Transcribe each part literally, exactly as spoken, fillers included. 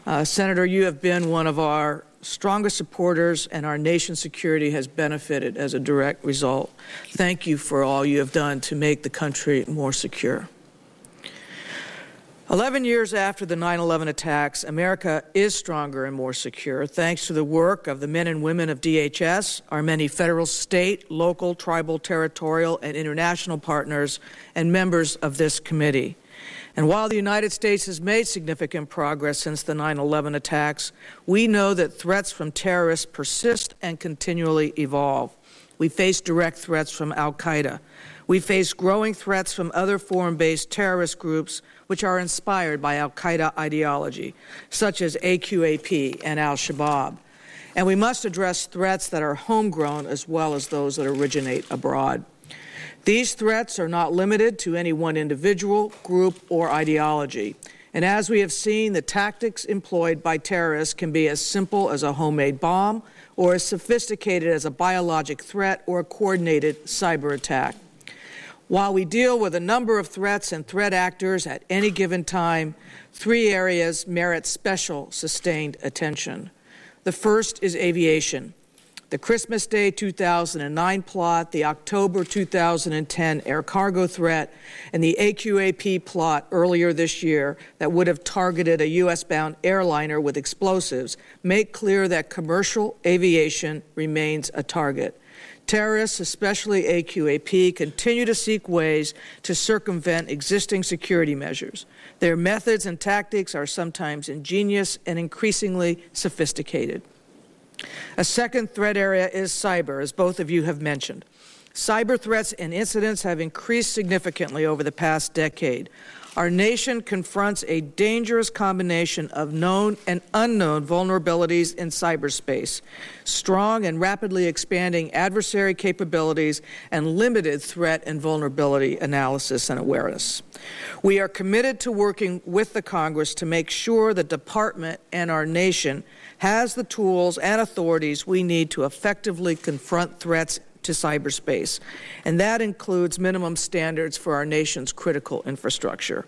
Uh, Senator, you have been one of our strongest supporters, and our nation's security has benefited as a direct result. Thank you for all you have done to make the country more secure. Eleven years after the nine eleven attacks, America is stronger and more secure thanks to the work of the men and women of D H S, our many federal, state, local, tribal, territorial, and international partners, and members of this committee. And while the United States has made significant progress since the nine eleven attacks, we know that threats from terrorists persist and continually evolve. We face direct threats from al-Qaeda. We face growing threats from other foreign-based terrorist groups which are inspired by al-Qaeda ideology, such as A Q A P and al-Shabaab. And we must address threats that are homegrown as well as those that originate abroad. These threats are not limited to any one individual, group, or ideology. And as we have seen, the tactics employed by terrorists can be as simple as a homemade bomb or as sophisticated as a biologic threat or a coordinated cyber attack. While we deal with a number of threats and threat actors at any given time, three areas merit special sustained attention. The first is aviation. The Christmas Day two thousand nine plot, the October two thousand ten air cargo threat, and the A Q A P plot earlier this year that would have targeted a U S-bound airliner with explosives make clear that commercial aviation remains a target. Terrorists, especially A Q A P, continue to seek ways to circumvent existing security measures. Their methods and tactics are sometimes ingenious and increasingly sophisticated. A second threat area is cyber, as both of you have mentioned. Cyber threats and incidents have increased significantly over the past decade. Our nation confronts a dangerous combination of known and unknown vulnerabilities in cyberspace, strong and rapidly expanding adversary capabilities, and limited threat and vulnerability analysis and awareness. We are committed to working with the Congress to make sure the Department and our nation has the tools and authorities we need to effectively confront threats to cyberspace, and that includes minimum standards for our nation's critical infrastructure.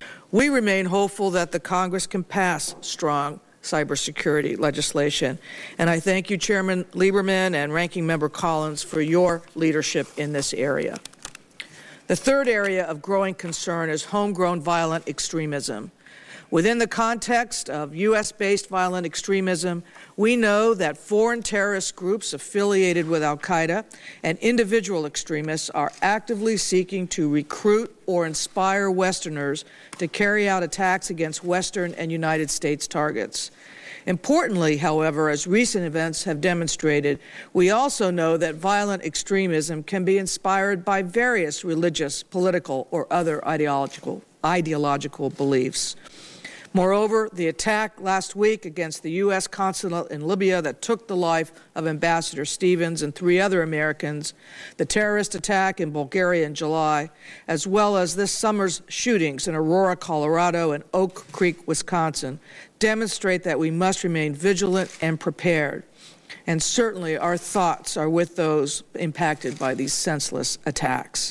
We remain hopeful that the Congress can pass strong cybersecurity legislation, and I thank you, Chairman Lieberman and Ranking Member Collins, for your leadership in this area. The third area of growing concern is homegrown violent extremism. Within the context of U S-based violent extremism, we know that foreign terrorist groups affiliated with al-Qaeda and individual extremists are actively seeking to recruit or inspire Westerners to carry out attacks against Western and United States targets. Importantly, however, as recent events have demonstrated, we also know that violent extremism can be inspired by various religious, political, or other ideological, ideological beliefs. Moreover, the attack last week against the U S consulate in Libya that took the life of Ambassador Stevens and three other Americans, the terrorist attack in Bulgaria in July, as well as this summer's shootings in Aurora, Colorado, and Oak Creek, Wisconsin, demonstrate that we must remain vigilant and prepared. And certainly our thoughts are with those impacted by these senseless attacks.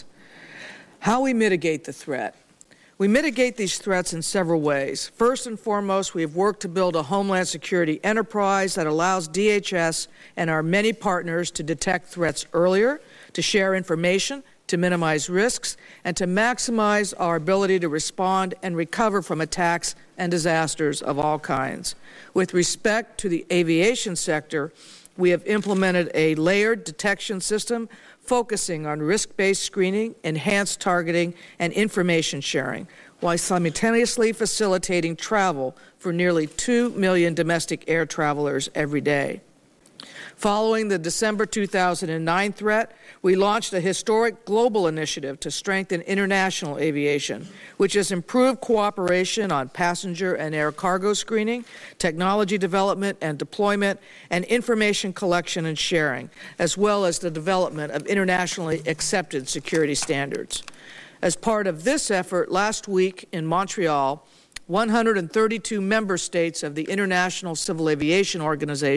How we mitigate the threat. We mitigate these threats in several ways. First and foremost, we have worked to build a Homeland Security enterprise that allows D H S and our many partners to detect threats earlier, to share information, to minimize risks, and to maximize our ability to respond and recover from attacks and disasters of all kinds. With respect to the aviation sector, we have implemented a layered detection system focusing on risk-based screening, enhanced targeting, and information sharing, while simultaneously facilitating travel for nearly two million domestic air travelers every day. Following the December two thousand nine threat, we launched a historic global initiative to strengthen international aviation, which has improved cooperation on passenger and air cargo screening, technology development and deployment, and information collection and sharing, as well as the development of internationally accepted security standards. As part of this effort, last week in Montreal, one hundred thirty-two member states of the International Civil Aviation Organization